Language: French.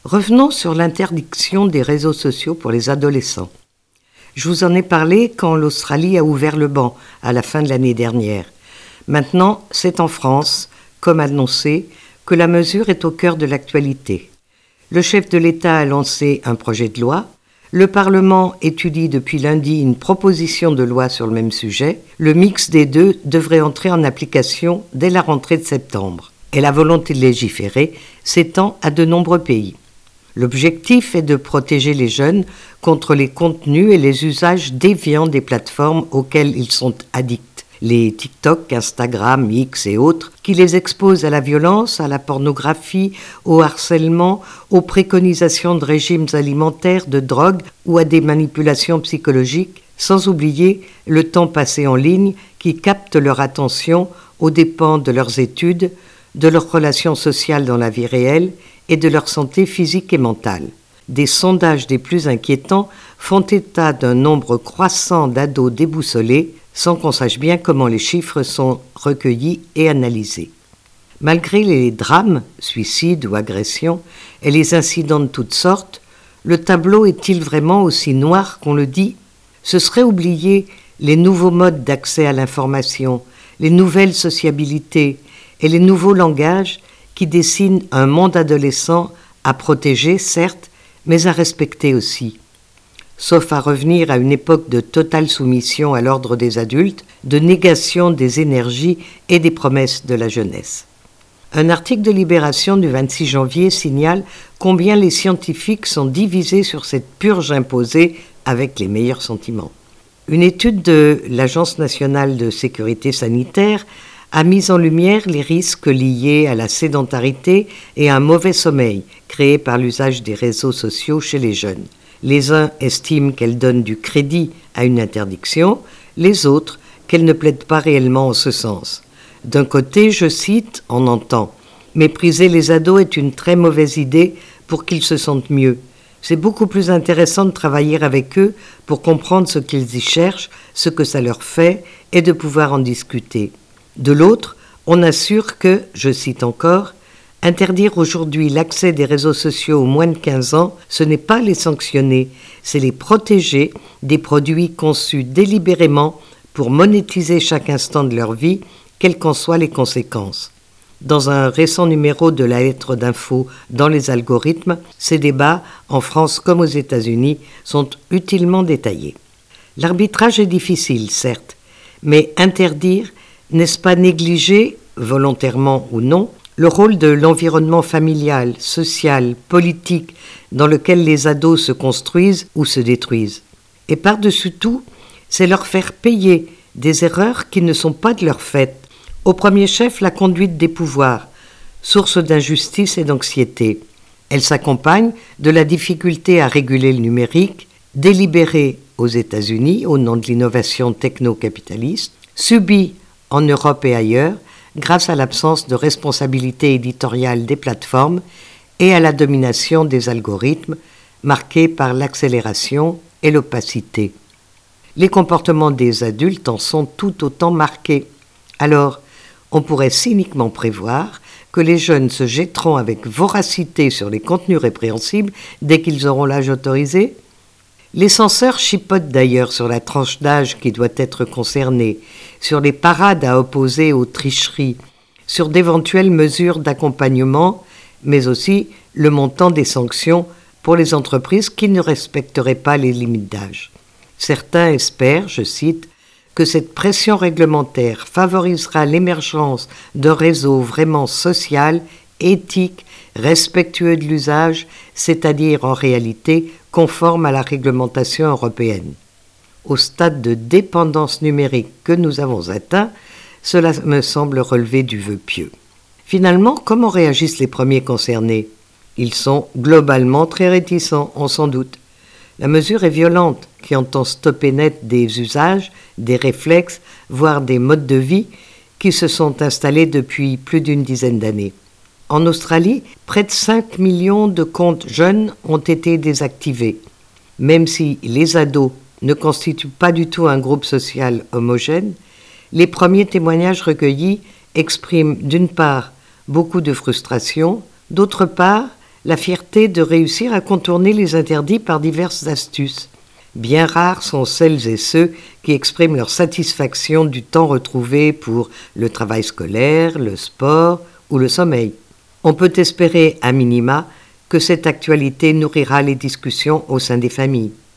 Revenons sur l'interdiction des réseaux sociaux pour les adolescents. Je vous en ai parlé quand l'Australie a ouvert le ban à la fin de l'année dernière. Maintenant, c'est en France, comme annoncé, que la mesure est au cœur de l'actualité. Le chef de l'État a lancé un projet de loi. Le Parlement étudie depuis lundi une proposition de loi sur le même sujet. Le mix des deux devrait entrer en application dès la rentrée de septembre. Et la volonté de légiférer s'étend à de nombreux pays. L'objectif est de protéger les jeunes contre les contenus et les usages déviants des plateformes auxquelles ils sont addicts. Les TikTok, Instagram, X et autres, qui les exposent à la violence, à la pornographie, au harcèlement, aux préconisations de régimes alimentaires, de drogue ou à des manipulations psychologiques, sans oublier le temps passé en ligne qui capte leur attention aux dépens de leurs études, de leurs relations sociales dans la vie réelle et de leur santé physique et mentale. Des sondages des plus inquiétants font état d'un nombre croissant d'ados déboussolés, sans qu'on sache bien comment les chiffres sont recueillis et analysés. Malgré les drames, suicides ou agressions, et les incidents de toutes sortes, le tableau est-il vraiment aussi noir qu'on le dit ? Ce serait oublier les nouveaux modes d'accès à l'information, les nouvelles sociabilités et les nouveaux langages qui dessinent un monde adolescent à protéger, certes, mais à respecter aussi. Sauf à revenir à une époque de totale soumission à l'ordre des adultes, de négation des énergies et des promesses de la jeunesse. Un article de Libération du 26 janvier signale combien les scientifiques sont divisés sur cette purge imposée avec les meilleurs sentiments. Une étude de l'Agence nationale de sécurité sanitaire a mis en lumière les risques liés à la sédentarité et à un mauvais sommeil créé par l'usage des réseaux sociaux chez les jeunes. Les uns estiment qu'elle donne du crédit à une interdiction, les autres qu'elle ne plaide pas réellement en ce sens. D'un côté, je cite, on entend « Mépriser les ados est une très mauvaise idée pour qu'ils se sentent mieux. C'est beaucoup plus intéressant de travailler avec eux pour comprendre ce qu'ils y cherchent, ce que ça leur fait et de pouvoir en discuter. » De l'autre, on assure que, je cite encore, « Interdire aujourd'hui l'accès des réseaux sociaux aux moins de 15 ans, ce n'est pas les sanctionner, c'est les protéger des produits conçus délibérément pour monétiser chaque instant de leur vie, quelles qu'en soient les conséquences. » Dans un récent numéro de la lettre d'info dans les algorithmes, ces débats, en France comme aux États-Unis, sont utilement détaillés. L'arbitrage est difficile, certes, mais interdire, n'est-ce pas négliger, volontairement ou non, le rôle de l'environnement familial, social, politique dans lequel les ados se construisent ou se détruisent. Et par-dessus tout, c'est leur faire payer des erreurs qui ne sont pas de leur fait. Au premier chef, la conduite des pouvoirs, source d'injustice et d'anxiété. Elle s'accompagne de la difficulté à réguler le numérique, délibérée aux États-Unis au nom de l'innovation techno-capitaliste, subie en Europe et ailleurs, grâce à l'absence de responsabilité éditoriale des plateformes et à la domination des algorithmes, marquée par l'accélération et l'opacité. Les comportements des adultes en sont tout autant marqués. Alors, on pourrait cyniquement prévoir que les jeunes se jetteront avec voracité sur les contenus répréhensibles dès qu'ils auront l'âge autorisé. Les censeurs chipotent d'ailleurs sur la tranche d'âge qui doit être concernée, sur les parades à opposer aux tricheries, sur d'éventuelles mesures d'accompagnement, mais aussi le montant des sanctions pour les entreprises qui ne respecteraient pas les limites d'âge. Certains espèrent, je cite, que cette pression réglementaire favorisera l'émergence d'un réseau vraiment social, éthique, respectueux de l'usage, c'est-à-dire en réalité conforme à la réglementation européenne. Au stade de dépendance numérique que nous avons atteint, cela me semble relever du vœu pieux. Finalement, comment réagissent les premiers concernés ? Ils sont globalement très réticents, on s'en doute. La mesure est violente, qui entend stopper net des usages, des réflexes, voire des modes de vie qui se sont installés depuis plus d'une dizaine d'années. En Australie, près de 5 millions de comptes jeunes ont été désactivés. Même si les ados ne constituent pas du tout un groupe social homogène, les premiers témoignages recueillis expriment d'une part beaucoup de frustration, d'autre part la fierté de réussir à contourner les interdits par diverses astuces. Bien rares sont celles et ceux qui expriment leur satisfaction du temps retrouvé pour le travail scolaire, le sport ou le sommeil. On peut espérer, à minima, que cette actualité nourrira les discussions au sein des familles.